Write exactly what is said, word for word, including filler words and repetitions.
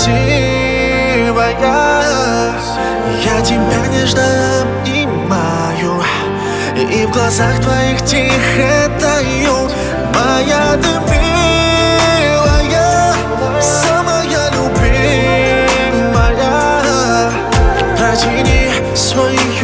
красивая. Я тебя нежно обнимаю, и в глазах твоих тихо таю. Моя ты милая, самая любимая. Протяни свои